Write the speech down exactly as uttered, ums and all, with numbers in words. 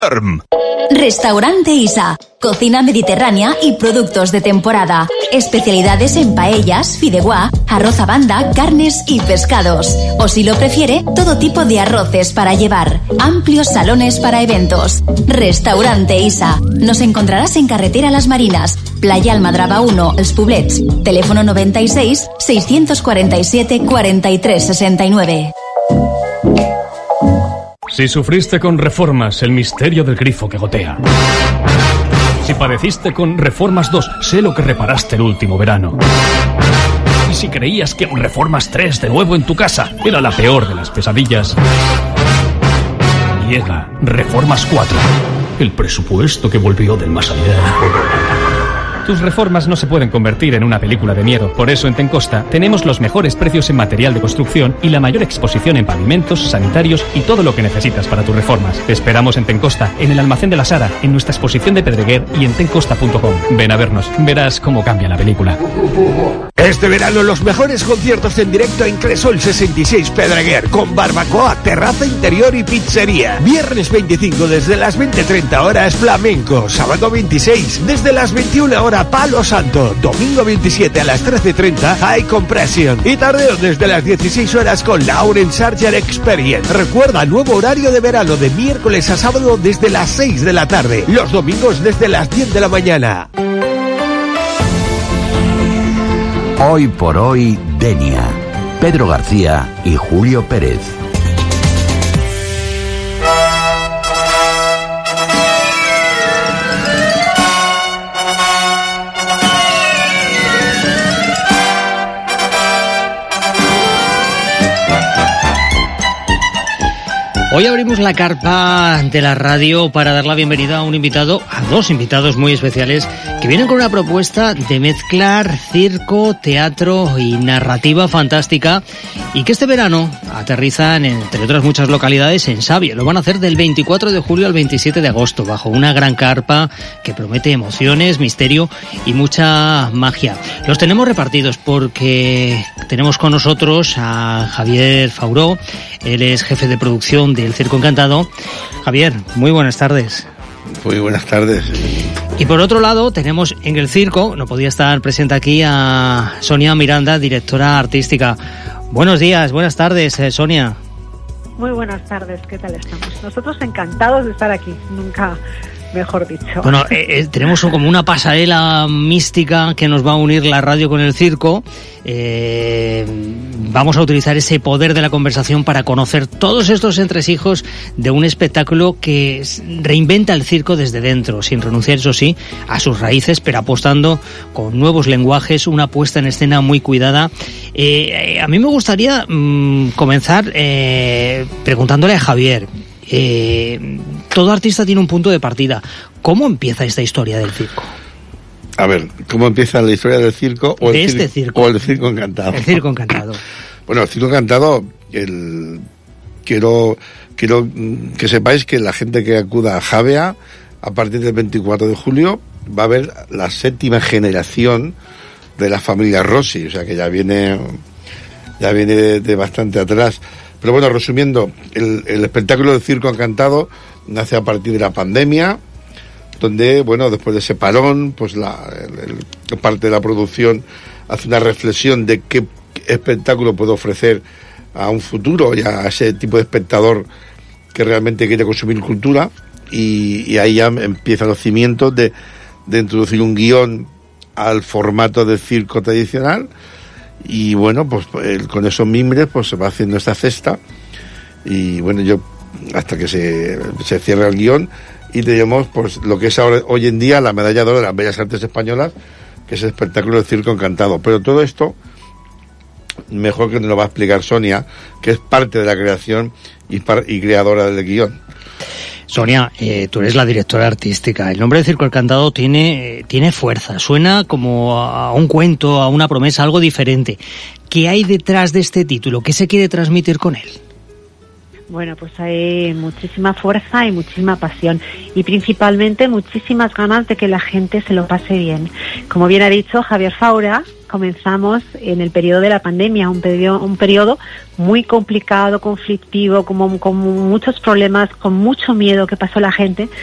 Restaurante Isa, cocina mediterránea y productos de temporada. Especialidades en paellas, fideuá, arroz a banda, carnes y pescados. O si lo prefiere, todo tipo de arroces para llevar. Amplios salones para eventos. Restaurante Isa. Nos encontrarás en Carretera Las Marinas, Playa Almadraba uno, Els Poblets. Teléfono noventa y seis, seiscientos cuarenta y siete, cuarenta y tres sesenta y nueve. Si sufriste con Reformas, el misterio del grifo que gotea. Si padeciste con Reformas dos, sé lo que reparaste el último verano. Y si creías que un Reformas tres de nuevo en tu casa era la peor de las pesadillas, llega Reformas cuatro, el presupuesto que volvió del más allá. Tus reformas no se pueden convertir en una película de miedo. Por eso en Tencosta tenemos los mejores precios en material de construcción y la mayor exposición en pavimentos, sanitarios y todo lo que necesitas para tus reformas. Te esperamos en Tencosta, en el Almacén de la Sara, en nuestra exposición de Pedreguer y en tencosta punto com. Ven a vernos, verás cómo cambia la película. Este verano los mejores conciertos en directo en Cresol sesenta y seis Pedreguer, con barbacoa, terraza interior y pizzería. Viernes veinticinco desde las veinte treinta horas flamenco. Sábado veintiséis desde las veintiuna horas Palo Santo. Domingo veintisiete a las trece treinta High Compression. Y tardeo desde las dieciséis horas con Lauren Sarger Experience. Recuerda, nuevo horario de verano de miércoles a sábado desde las seis de la tarde. Los domingos desde las diez de la mañana. Hoy por hoy, Denia. Pedro García y Julio Pérez. Hoy abrimos la carpa de la radio para dar la bienvenida a un invitado, a dos invitados muy especiales que vienen con una propuesta de mezclar circo, teatro y narrativa fantástica y que este verano aterrizan, entre otras muchas localidades, en Xàbia. Lo van a hacer del veinticuatro de julio al veintisiete de agosto, bajo una gran carpa que promete emociones, misterio y mucha magia. Los tenemos repartidos porque tenemos con nosotros a Javier Fauró. Él es jefe de producción del Circo Encantado. Javier, muy buenas tardes. Muy buenas tardes. Y por otro lado, tenemos en el circo, no podía estar presente aquí, a Sonia Miranda, directora artística. Buenos días, buenas tardes, eh, Sonia. Muy buenas tardes, ¿qué tal estamos? Nosotros encantados de estar aquí, nunca mejor dicho. Bueno, eh, eh, tenemos como una pasarela mística que nos va a unir la radio con el circo. Eh, vamos a utilizar ese poder de la conversación para conocer todos estos entresijos de un espectáculo que reinventa el circo desde dentro, sin renunciar, eso sí, a sus raíces, pero apostando con nuevos lenguajes, una puesta en escena muy cuidada. Eh, a mí me gustaría mmm, comenzar eh, preguntándole a Javier. Eh, todo artista tiene un punto de partida. ¿Cómo empieza esta historia del circo? A ver, ¿cómo empieza la historia del circo? O de el este circo, circo. O el Circo Encantado. El Circo Encantado. Bueno, el Circo Encantado, el, quiero, quiero que sepáis que la gente que acuda a Xàbia, a partir del veinticuatro de julio, va a ver la séptima generación de la familia Rossi, o sea que ya viene, ya viene de, de bastante atrás. Pero bueno, resumiendo, el, el espectáculo del Circo Encantado nace a partir de la pandemia, donde, bueno, después de ese parón, pues la el, el, parte de la producción hace una reflexión de qué espectáculo puede ofrecer a un futuro y a ese tipo de espectador que realmente quiere consumir cultura, y, y ahí ya empiezan los cimientos de, de introducir un guión al formato del circo tradicional. Y bueno, pues el, con esos mimbres pues se va haciendo esta cesta, y bueno, yo hasta que se, se cierra el guión y tenemos pues lo que es ahora hoy en día la medalla de oro de las Bellas Artes Españolas, que es el espectáculo del Circo Encantado. Pero todo esto mejor que nos lo va a explicar Sonia, que es parte de la creación y, par, y creadora del guión. Sonia, eh, tú eres la directora artística. El nombre de Circo Encantado tiene, eh, tiene fuerza, suena como a un cuento, a una promesa, algo diferente. ¿Qué hay detrás de este título? ¿Qué se quiere transmitir con él? Bueno, pues hay muchísima fuerza y muchísima pasión, y principalmente muchísimas ganas de que la gente se lo pase bien. Como bien ha dicho Javier Faura, comenzamos en el periodo de la pandemia, un periodo, un periodo muy complicado, conflictivo, como, con muchos problemas, con mucho miedo que pasó la gente,